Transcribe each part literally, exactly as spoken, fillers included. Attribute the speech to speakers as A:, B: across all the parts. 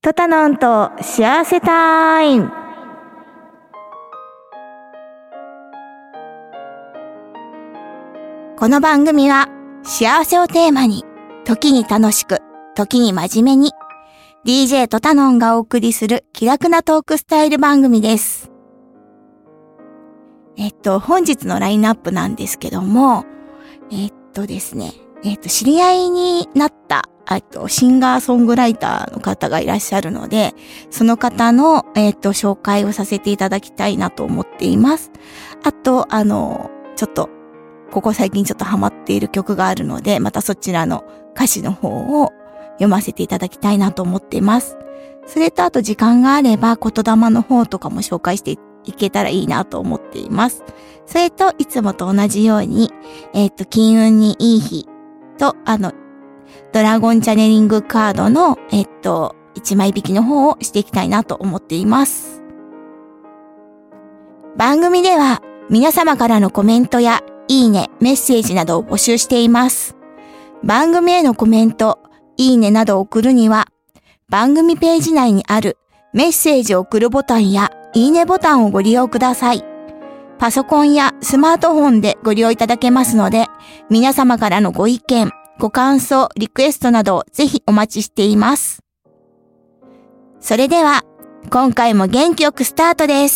A: トタノンと幸せタイム。この番組は幸せをテーマに、時に楽しく、時に真面目に ディージェー トタノンがお送りする気楽なトークスタイル番組です。えっと本日のラインナップなんですけども、えっとですね、えっと知り合いになったあとシンガーソングライターの方がいらっしゃるので、その方のえっと紹介をさせていただきたいなと思っています。あとあのちょっとここ最近ちょっとハマっている曲があるので、またそちらの歌詞の方を読ませていただきたいなと思っています。それとあと時間があれば言霊の方とかも紹介していけたらいいなと思っています。それといつもと同じように、えっと金運にいい日とあのドラゴンチャネリングカードのえっといちまい引きの方をしていきたいなと思っています。番組では皆様からのコメントやいいね、メッセージなどを募集しています。番組へのコメント、いいねなどを送るには、番組ページ内にあるメッセージを送るボタンやいいねボタンをご利用ください。パソコンやスマートフォンでご利用いただけますので、皆様からのご意見、ご感想、リクエストなどをぜひお待ちしています。それでは、今回も元気よくスタートです。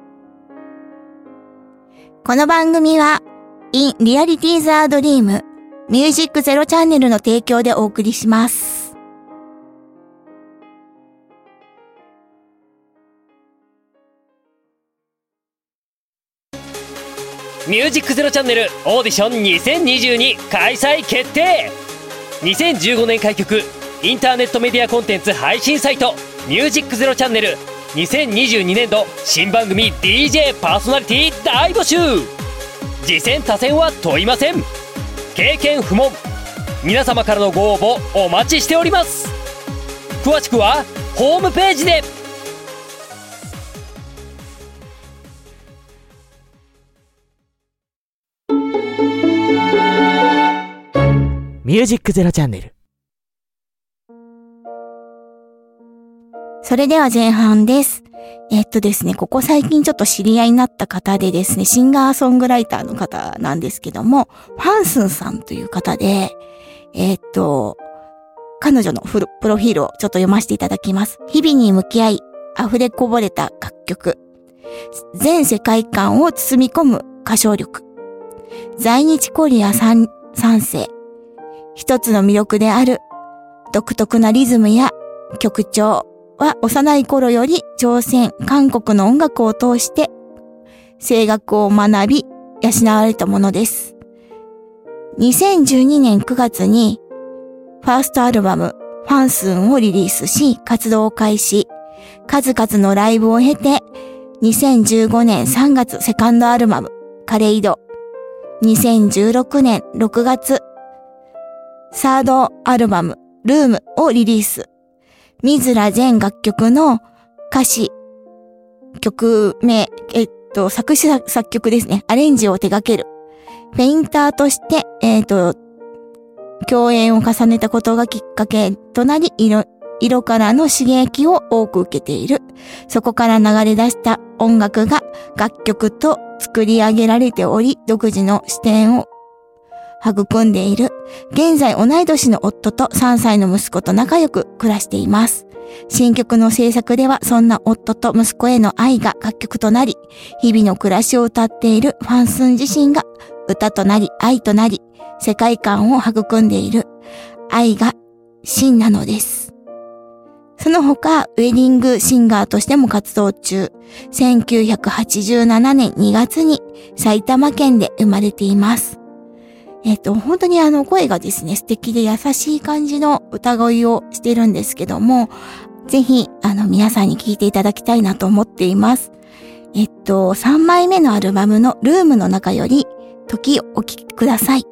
A: この番組は、In Reality the Dream Music Zero チャンネルの提供でお送りします。
B: ミュージックゼロチャンネルオーディションにせんにじゅうに開催決定。にせんじゅうごねん開局インターネットメディアコンテンツ配信サイトミュージックゼロチャンネルにせんにじゅうにねん度新番組 ディージェー パーソナリティ大募集。次戦他戦は問いません。経験不問。皆様からのご応募お待ちしております。詳しくはホームページで。ミュージックゼロチャンネル。
A: それでは前半です。えっとですね、ここ最近ちょっと知り合いになった方でですね、シンガーソングライターの方なんですけども、ファンスンさんという方で、えっと、彼女のプロフィールをちょっと読ませていただきます。日々に向き合い、溢れこぼれた楽曲。全世界観を包み込む歌唱力。在日コリア三世。一つの魅力である独特なリズムや曲調は幼い頃より朝鮮、韓国の音楽を通して声楽を学び養われたものです。にせんじゅうにねんくがつにファーストアルバムファンスンをリリースし活動を開始。数々のライブを経てにせんじゅうごねんさんがつセカンドアルバムカレイド。にせんじゅうろくねんろくがつサードアルバムルームをリリース。自ら全楽曲の歌詞、曲名、えっと、作詞作曲ですね。アレンジを手掛ける。ペインターとして、えっと、共演を重ねたことがきっかけとなり、色、色からの刺激を多く受けている。そこから流れ出した音楽が楽曲と作り上げられており、独自の視点を育んでいる。現在同い年の夫とさんさいの息子と仲良く暮らしています。新曲の制作ではそんな夫と息子への愛が楽曲となり、日々の暮らしを歌っているファンスン自身が歌となり愛となり、世界観を育んでいる。愛が真なのです。その他、ウェディングシンガーとしても活動中。せんきゅうひゃくはちじゅうななねんにがつに埼玉県で生まれています。えっと、本当にあの声がですね、素敵で優しい感じの歌声をしてるんですけども、ぜひ、あの、皆さんに聴いていただきたいなと思っています。えっと、さんまいめのアルバムのルームの中より、時をお聴きください。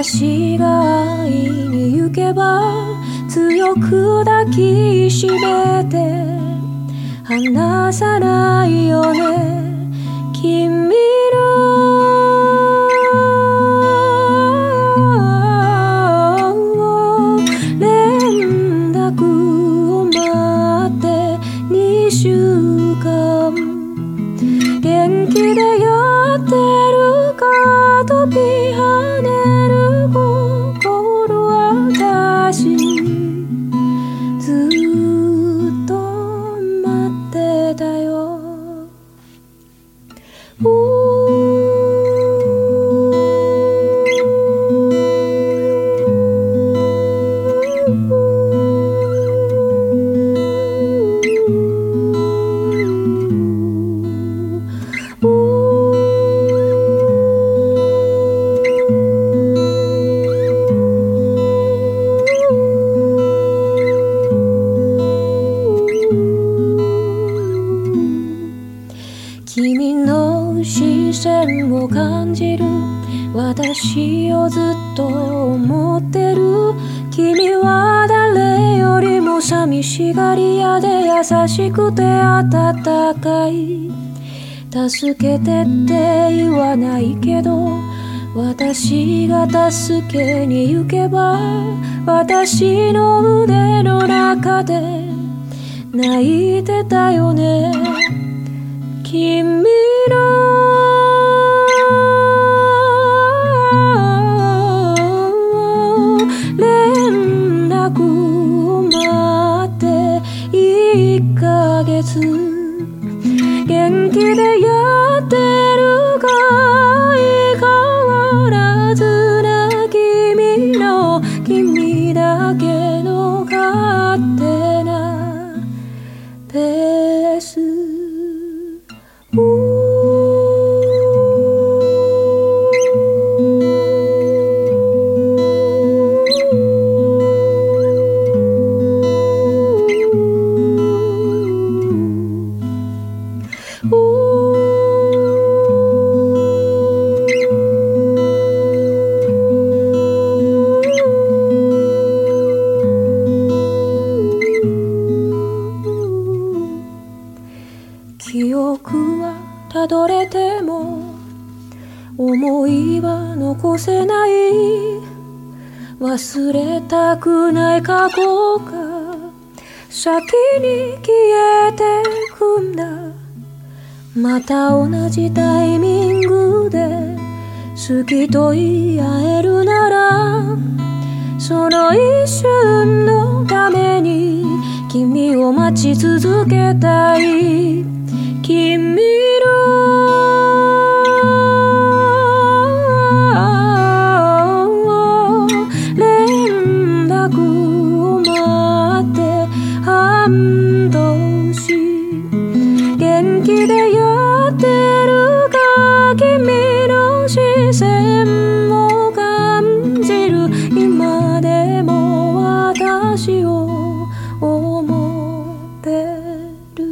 C: 私が会いに行けば強く抱きしめて離さないよね君の連絡を待ってにしゅうかん元気でやってるか飛び跳ねる心私ずっと待ってたよ君の視線を感じる私をずっと思ってる君は誰よりも寂しがり屋で優しくて温かい助けてって言わないけど私が助けに行けば私の腕の中で泣いてたよね君の連絡を待っていっかげつ元気でやってるか相変わらずな君の君だけの勝手なペース記憶はたどれても思いは残せない忘れたくない過去が先に消えてくんだまた同じタイミングで好きと言い合えるならその一瞬のために君を待ち続けたい君の連絡を待って半年元気でやってるか君の視線を感じる今でも私を思ってる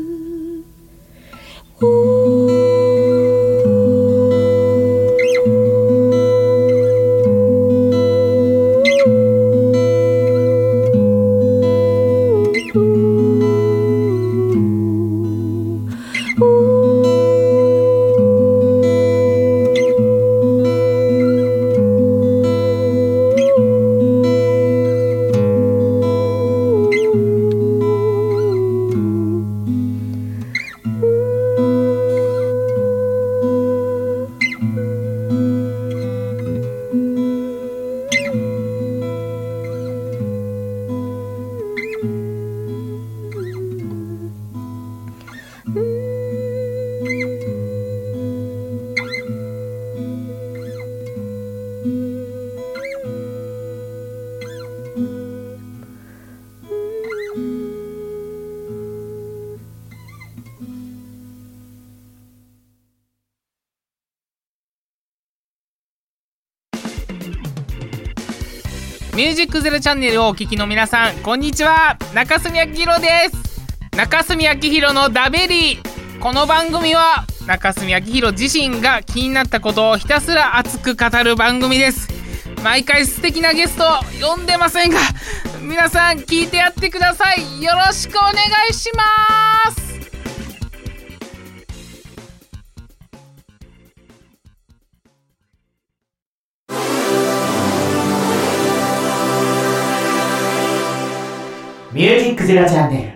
D: ミュージックゼロチャンネルをお聞きの皆さん、こんにちは。中澄明宏です。中澄明宏のダベリー。この番組は中澄明宏自身が気になったことをひたすら熱く語る番組です。 毎回素敵なゲスト呼んでませんが、皆さん聞いてやってください。よろしくお願いします。
B: ミュージックゼロチャンネル。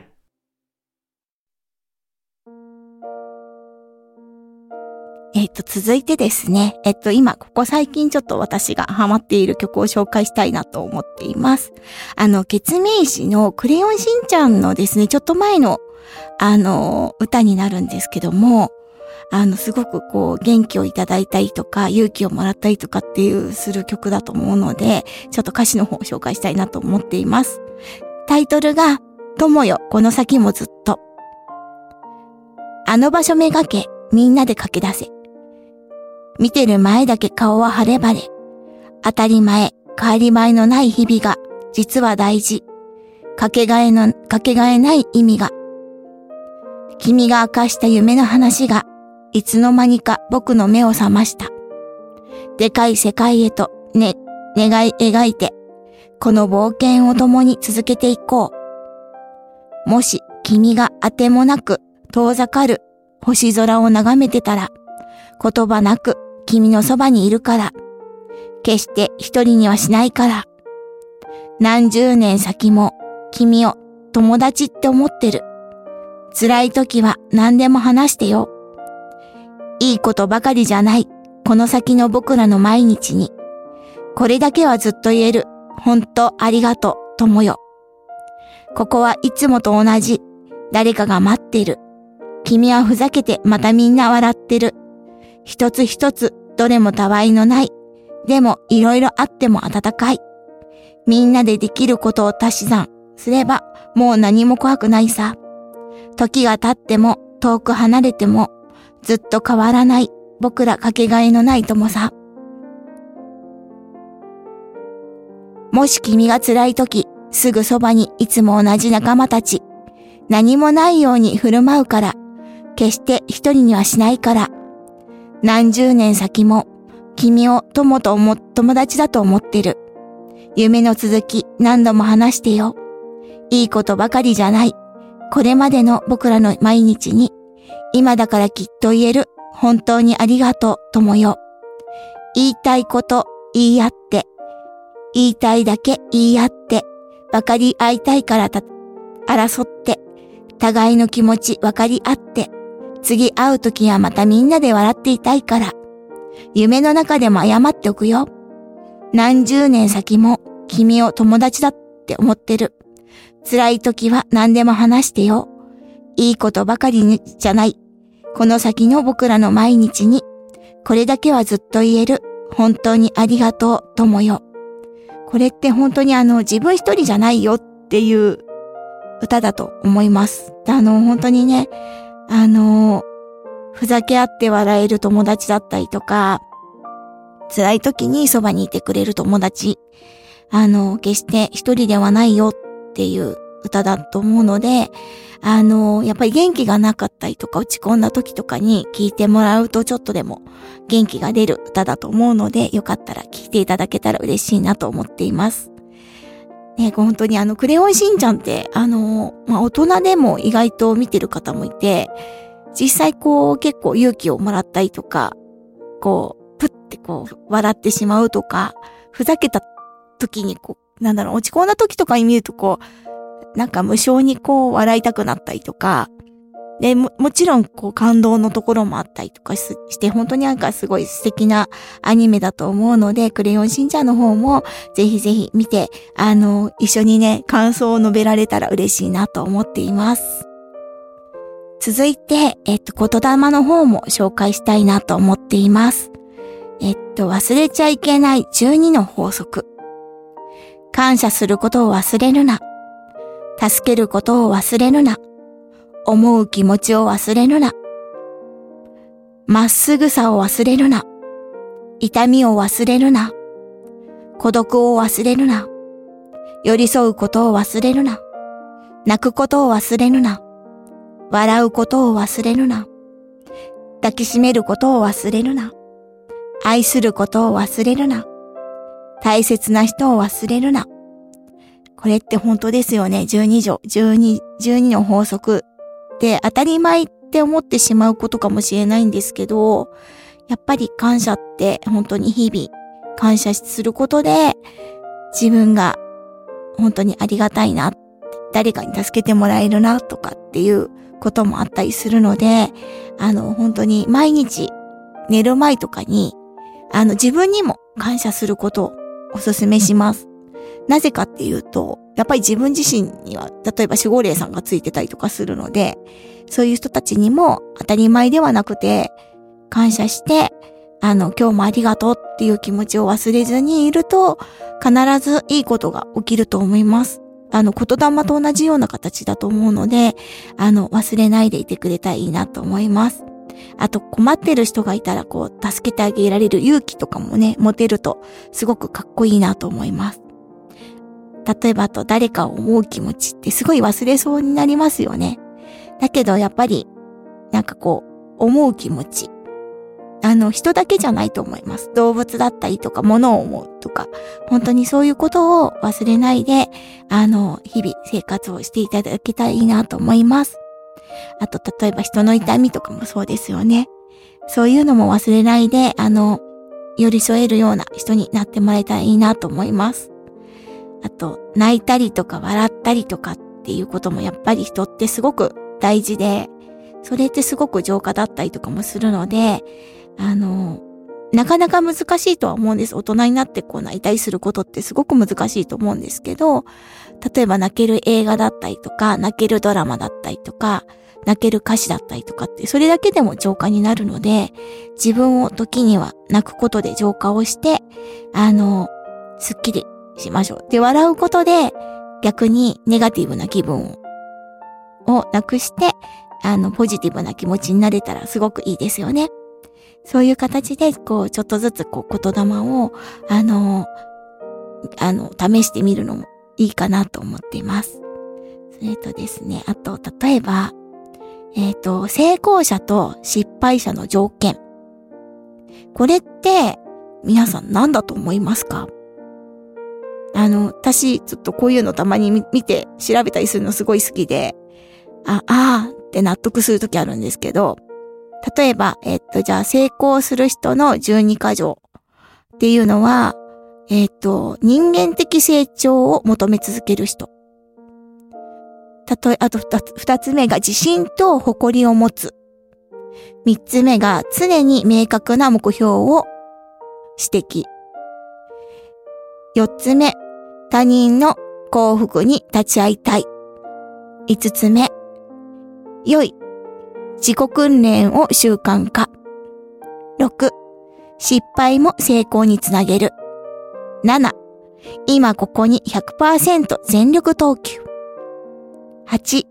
A: えっと、続いてですね、えっと、今、ここ最近ちょっと私がハマっている曲を紹介したいなと思っています。あの、ケツメイシのクレヨンしんちゃんのですね、ちょっと前の、あの、歌になるんですけども、あの、すごくこう、元気をいただいたりとか、勇気をもらったりとかっていうする曲だと思うので、ちょっと歌詞の方を紹介したいなと思っています。タイトルが、友よ、この先もずっと。あの場所めがけ、みんなで駆け出せ。見てる前だけ顔は晴れ晴れ。当たり前、変わり映えのない日々が、実は大事。かけがえの、かけがえない意味が。君が明かした夢の話が、いつの間にか僕の目を覚ました。でかい世界へと、ね、願い描いて、この冒険を共に続けていこう。もし君があてもなく遠ざかる星空を眺めてたら、言葉なく君のそばにいるから、決して一人にはしないから、何十年先も君を友達って思ってる。辛い時は何でも話してよ。いいことばかりじゃない、この先の僕らの毎日に。これだけはずっと言える。本当ありがとう、友よ。ここはいつもと同じ。誰かが待ってる。君はふざけてまたみんな笑ってる。一つ一つどれもたわいのない。でもいろいろあっても温かい。みんなでできることを足し算すればもう何も怖くないさ。時が経っても遠く離れてもずっと変わらない僕らかけがえのない友さ。もし君が辛い時、すぐそばにいつも同じ仲間たち。何もないように振る舞うから、決して一人にはしないから。何十年先も君を友と思、友達だと思ってる。夢の続き何度も話してよ。いいことばかりじゃない。これまでの僕らの毎日に、今だからきっと言える。本当にありがとう、友よ。言いたいこと言い合って、言いたいだけ言い合って、分かり合いたいからた、争って、互いの気持ち分かり合って、次会うときはまたみんなで笑っていたいから、夢の中でも謝っておくよ。何十年先も君を友達だって思ってる。辛いときは何でも話してよ。いいことばかりじゃない。この先の僕らの毎日に、これだけはずっと言える。本当にありがとう、友よ。これって本当にあの自分一人じゃないよっていう歌だと思います。あの本当にね、あのふざけ合って笑える友達だったりとか、辛い時にそばにいてくれる友達、あの決して一人ではないよっていう歌だと思うので、あのやっぱり元気がなかったりとか落ち込んだ時とかに聞いてもらうとちょっとでも元気が出る歌だと思うので、よかったら聞いていただけたら嬉しいなと思っています。ね、本当にあのクレヨンしんちゃんってあの、まあ、大人でも意外と見てる方もいて、実際こう結構勇気をもらったりとか、こうプッてこう笑ってしまうとか、ふざけた時にこうなんだろう、落ち込んだ時とかに見るとこうなんか無性にこう笑いたくなったりとか、で、も、もちろんこう感動のところもあったりとかしして、本当になんかすごい素敵なアニメだと思うので、クレヨンしんちゃんの方もぜひぜひ見て、あの、一緒にね、感想を述べられたら嬉しいなと思っています。続いて、えっと、言霊の方も紹介したいなと思っています。えっと、忘れちゃいけないじゅうにの法則。感謝することを忘れるな。助けることを忘れるな。思う気持ちを忘れるな。まっすぐさを忘れるな。痛みを忘れるな。孤独を忘れるな。寄り添うことを忘れるな。泣くことを忘れるな。笑うことを忘れるな。抱きしめることを忘れるな。愛することを忘れるな。 大切な人を忘れるな。これって本当ですよね。じゅうに条、じゅうに、じゅうにの法則って当たり前って思ってしまうことかもしれないんですけど、やっぱり感謝って本当に日々感謝することで自分が本当にありがたいな、誰かに助けてもらえるなとかっていうこともあったりするので、あの本当に毎日寝る前とかにあの自分にも感謝することをお勧めします。なぜかっていうと、やっぱり自分自身には例えば守護霊さんがついてたりとかするので、そういう人たちにも当たり前ではなくて感謝して、あの今日もありがとうっていう気持ちを忘れずにいると必ずいいことが起きると思います。あの言霊と同じような形だと思うので、あの忘れないでいてくれたらいいなと思います。あと困ってる人がいたらこう助けてあげられる勇気とかもね持てるとすごくかっこいいなと思います。例えばあと誰かを思う気持ちってすごい忘れそうになりますよね。だけどやっぱりなんかこう思う気持ち、あの人だけじゃないと思います。動物だったりとか物を思うとか、本当にそういうことを忘れないであの日々生活をしていただけたらいいなと思います。あと例えば人の痛みとかもそうですよね。そういうのも忘れないであの寄り添えるような人になってもらえたらいいなと思います。あと泣いたりとか笑ったりとかっていうこともやっぱり人ってすごく大事で、それってすごく浄化だったりとかもするので、あのなかなか難しいとは思うんです。大人になってこう泣いたりすることってすごく難しいと思うんですけど、例えば泣ける映画だったりとか、泣けるドラマだったりとか、泣ける歌詞だったりとかって、それだけでも浄化になるので、自分を時には泣くことで浄化をして、あのすっきりしましょう。で、笑うことで逆にネガティブな気分をなくして、あのポジティブな気持ちになれたらすごくいいですよね。そういう形でこうちょっとずつこう言霊をあのあの試してみるのもいいかなと思っています。それとですね、あと例えばえっと成功者と失敗者の条件、これって皆さん何だと思いますか？あの私ちょっとこういうのたまに見て調べたりするのすごい好きで、ああーって納得するときあるんですけど、例えば、えっと、じゃあ、成功する人のじゅうにか条っていうのは、えっと、人間的成長を求め続ける人。たとえ、あと二つ、二つ目が自信と誇りを持つ。三つ目が常に明確な目標を指摘。四つ目、他人の幸福に立ち会いたい。五つ目、良い自己訓練を習慣化。ろく、失敗も成功につなげる。なな、今ここに ひゃくパーセント 全力投球。はち、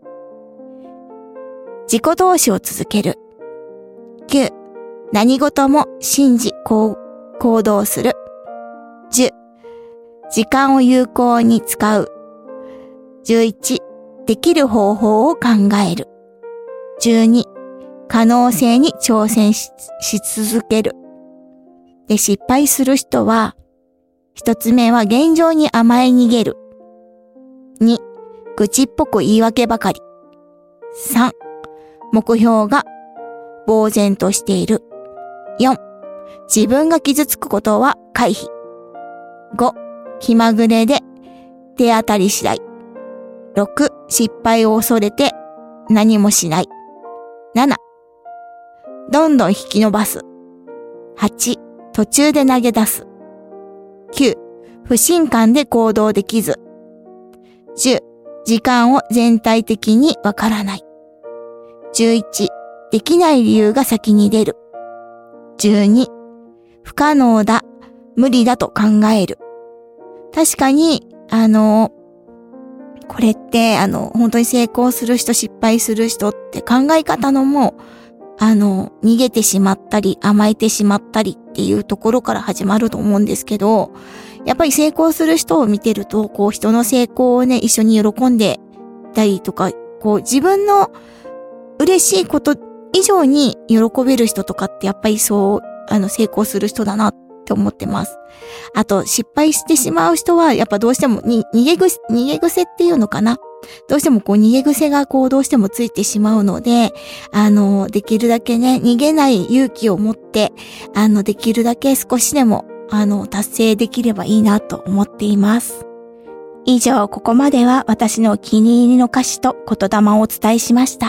A: 自己投資を続ける。きゅう、何事も信じ行動する。じゅう、時間を有効に使う。じゅういち、できる方法を考える。じゅうに、可能性に挑戦 し, し続ける。で、失敗する人は、一つ目は現状に甘え逃げる。に、愚痴っぽく言い訳ばかり。さん、目標が呆然としている。よん、自分が傷つくことは回避。ご、気まぐれで手当たり次第。ろく、失敗を恐れて何もしない。なな、どんどん引き伸ばす。はち、途中で投げ出す。きゅう、不信感で行動できず。じゅう、時間を全体的にわからない。じゅういち、できない理由が先に出る。じゅうに、不可能だ、無理だと考える。確かに、あの、これって、あの、本当に成功する人、失敗する人って考え方のも、あの、逃げてしまったり、甘えてしまったりっていうところから始まると思うんですけど、やっぱり成功する人を見てると、こう人の成功をね、一緒に喜んでたりとか、こう自分の嬉しいこと以上に喜べる人とかってやっぱりそう、あの、成功する人だなっって思ってます。あと、失敗してしまう人は、やっぱどうしてもに逃げ癖、逃げ癖っていうのかな。どうしてもこう逃げ癖がこうどうしてもついてしまうので、あの、できるだけね、逃げない勇気を持って、あの、できるだけ少しでも、あの、達成できればいいなと思っています。以上、ここまでは私のお気に入りの歌詞と言霊をお伝えしました。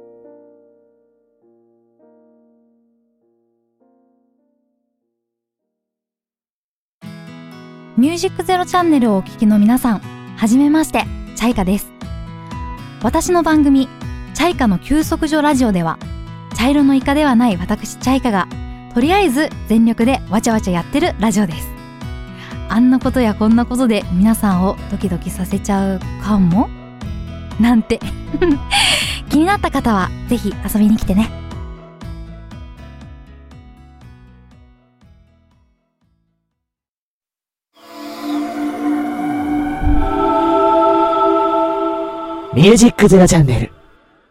E: ミュージックゼロチャンネルをお聞きの皆さん、はじめまして、チャイカです。私の番組、チャイカの休息所ラジオでは、茶色のイカではない私チャイカが、とりあえず全力でわちゃわちゃやってるラジオです。あんなことやこんなことで皆さんをドキドキさせちゃうかもなんて気になった方はぜひ遊びに来てね。
B: ミュージックゼロチャンネル。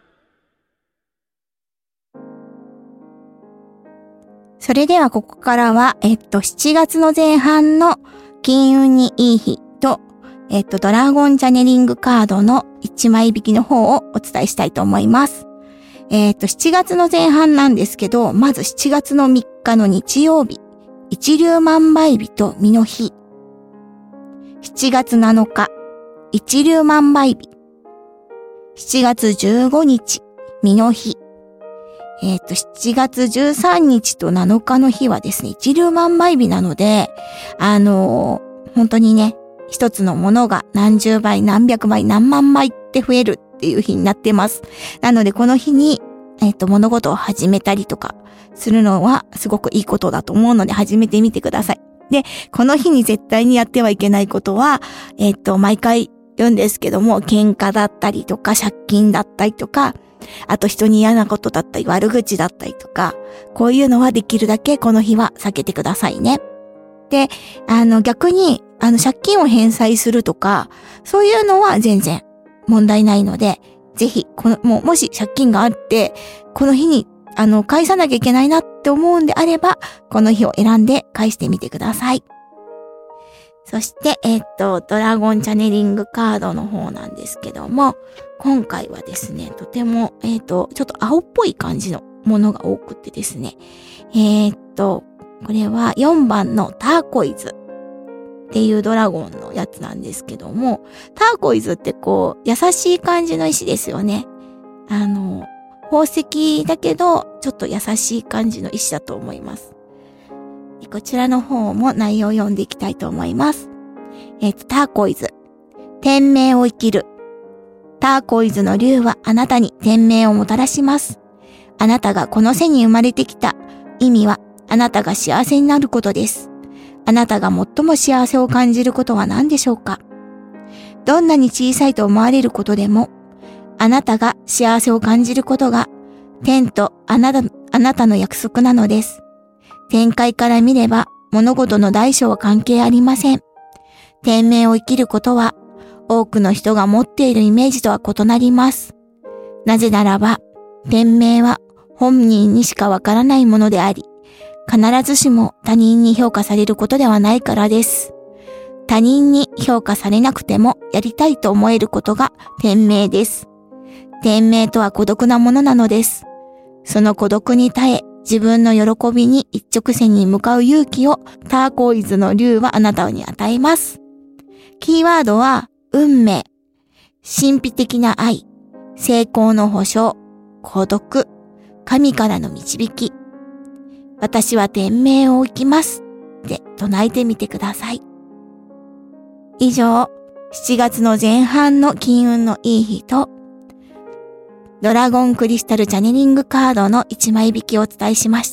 A: それではここからは、えっと、しちがつの前半の金運にいい日と、えっと、ドラゴンチャネリングカードのいちまい引きの方をお伝えしたいと思います。えっと、しちがつの前半なんですけど、まずしちがつのみっかの日曜日、一粒万倍日と実の日。しちがつなのか、一粒万倍日。しちがつじゅうごにち、実の日。えっと、しちがつじゅうさんにちとなのかの日はですね、一粒万倍日なので、あのー、本当にね、一つのものが何十倍、何百倍、何万倍って増えるっていう日になってます。なので、この日に、えっと、物事を始めたりとかするのはすごくいいことだと思うので、始めてみてください。で、この日に絶対にやってはいけないことは、えっと、毎回言うんですけども、喧嘩だったりとか、借金だったりとか、あと人に嫌なことだったり、悪口だったりとか、こういうのはできるだけこの日は避けてくださいね。で、あの逆に、あの借金を返済するとか、そういうのは全然問題ないので、ぜひ、この、もう、もし借金があって、この日に、あの、返さなきゃいけないなって思うんであれば、この日を選んで返してみてください。そして、えっと、ドラゴンチャネリングカードの方なんですけども、今回はですね、とても、えっと、ちょっと青っぽい感じのものが多くてですね、えっと、これはよんばんのターコイズっていうドラゴンのやつなんですけども、ターコイズってこう、優しい感じの石ですよね。あの、宝石だけど、ちょっと優しい感じの石だと思います。こちらの方も内容を読んでいきたいと思います。えっと、ターコイズ。天命を生きる。ターコイズの竜はあなたに天命をもたらします。あなたがこの世に生まれてきた意味は、あなたが幸せになることです。あなたが最も幸せを感じることは何でしょうか？どんなに小さいと思われることでも、あなたが幸せを感じることが、天とあなた、あなたの約束なのです。展開から見れば物事の大小は関係ありません。天命を生きることは多くの人が持っているイメージとは異なります。なぜならば天命は本人にしかわからないものであり、必ずしも他人に評価されることではないからです。他人に評価されなくてもやりたいと思えることが天命です。天命とは孤独なものなのです。その孤独に耐え、自分の喜びに一直線に向かう勇気をターコイズの竜はあなたに与えます。キーワードは運命、神秘的な愛、成功の保証、孤独、神からの導き。私は天命を生きますって唱えてみてください。以上、しちがつの前半の金運のいい日とドラゴンクリスタルチャネリングカードのいちまい引きをお伝えしました。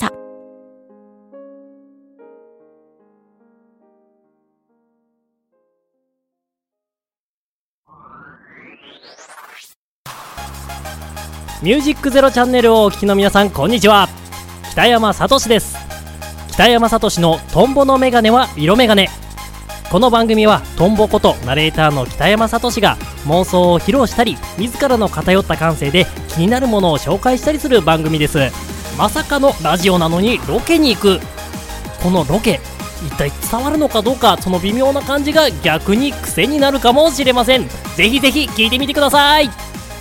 B: ミュージックゼロチャンネルをお聞きの皆さん、こんにちは。北山聡です。北山聡のトンボのメガネは色メガネ。この番組はトンボことナレーターの北山聡が妄想を披露したり、自らの偏った感性で気になるものを紹介したりする番組です。まさかのラジオなのにロケに行く。このロケ、 一体伝わるのかどうか、その微妙な感じが逆に癖になるかもしれません。ぜひぜひ聞いてみてください。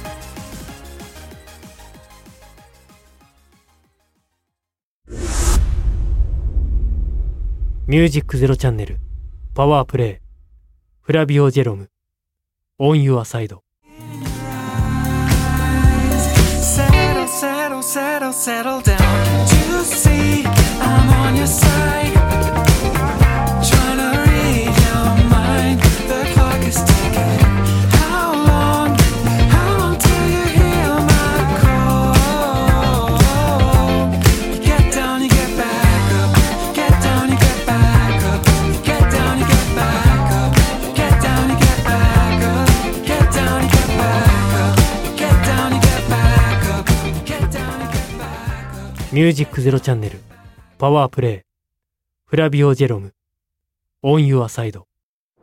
B: ミュージックゼロチャンネルパワープレイフラビオジェロムオンユアサイド。
F: Settle, settle, settle down. You see, I'm on your side. Trying to read your mind. The clock is ticking. How long, how long till you hear my call? You get down, you get back up. Get down, you get back up. Get down, you get back up. Get down, you get back up. Get down, you get back up. Get down, you get back up. Get down, you get back up.
B: ミュージックゼロチャンネルパワープレイフラビオジェロムオンユアサイド。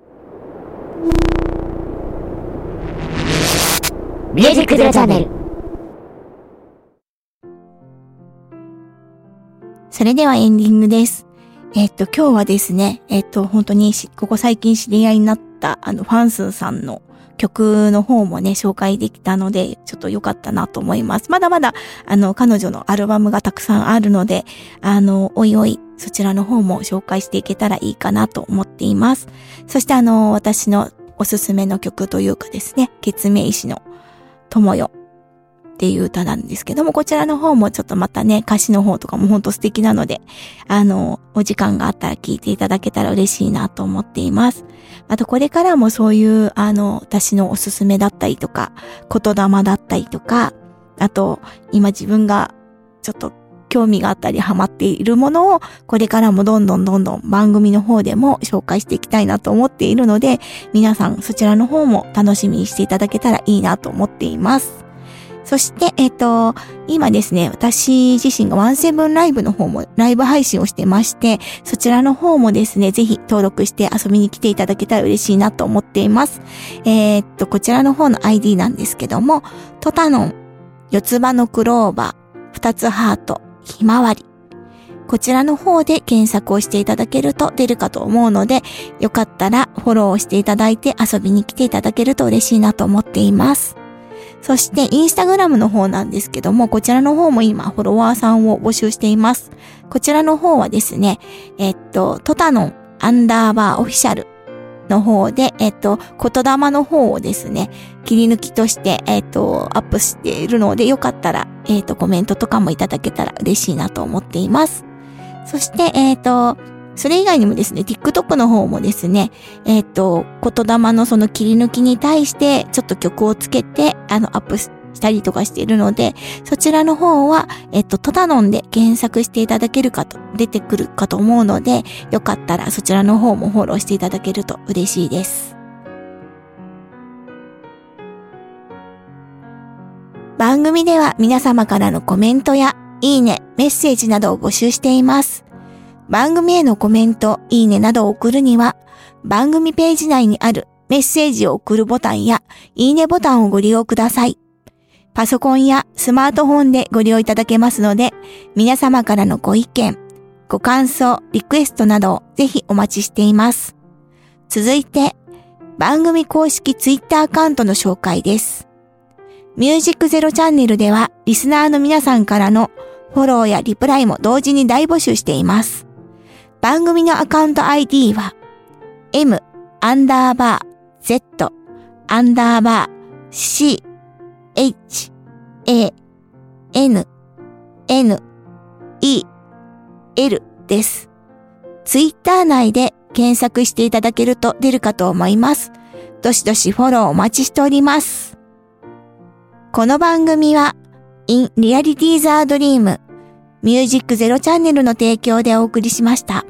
A: ミュージックゼロチャンネル。それではエンディングです。えっと、今日はですね、えっと、本当にし、ここ最近知り合いになった、あの、ファンスーさんの曲の方もね、紹介できたので、ちょっと良かったなと思います。まだまだ、あの、彼女のアルバムがたくさんあるので、あの、おいおい、そちらの方も紹介していけたらいいかなと思っています。そしてあの、私のおすすめの曲というかですね、ケツメイシの友よっていう歌なんですけども、こちらの方もちょっとまたね、歌詞の方とかもほんと素敵なので、あの、お時間があったら聞いていただけたら嬉しいなと思っています。あとこれからもそういう、あの、私のおすすめだったりとか、言霊だったりとか、あと、今自分がちょっと興味があったりハマっているものを、これからもどんどんどんどん番組の方でも紹介していきたいなと思っているので、皆さんそちらの方も楽しみにしていただけたらいいなと思っています。そして、えっと、今ですね、私自身がワンセブンライブの方もライブ配信をしてまして、そちらの方もですね、ぜひ登録して遊びに来ていただけたら嬉しいなと思っています。えー、っと、こちらの方の アイディー なんですけども、トタノン、四つ葉のクローバー、二つハート、ひまわり。こちらの方で検索をしていただけると出るかと思うので、よかったらフォローをしていただいて遊びに来ていただけると嬉しいなと思っています。そして、インスタグラムの方なんですけども、こちらの方も今、フォロワーさんを募集しています。こちらの方はですね、えっと、トタノンアンダーバーオフィシャルの方で、えっと、言霊の方をですね、切り抜きとして、えっと、アップしているので、よかったら、えっと、コメントとかもいただけたら嬉しいなと思っています。そして、えっと、それ以外にもですね、TikTok の方もですね、えっと、言霊のその切り抜きに対して、ちょっと曲をつけて、あの、アップしたりとかしているので、そちらの方は、えっと、トタノンで検索していただけるかと、出てくるかと思うので、よかったらそちらの方もフォローしていただけると嬉しいです。番組では皆様からのコメントや、いいね、メッセージなどを募集しています。番組へのコメント、いいねなどを送るには、番組ページ内にあるメッセージを送るボタンや、いいねボタンをご利用ください。パソコンやスマートフォンでご利用いただけますので、皆様からのご意見、ご感想、リクエストなどをぜひお待ちしています。続いて、番組公式ツイッターアカウントの紹介です。ミュージックゼロチャンネルでは、リスナーの皆さんからのフォローやリプライも同時に大募集しています。番組のアカウント アイディー は M アンダーバー Z アンダーバー C H A N N E L です。ツイッター内で検索していただけると出るかと思います。どしどしフォローお待ちしております。この番組は In Reality the Dream ミュージックゼロチャンネルの提供でお送りしました。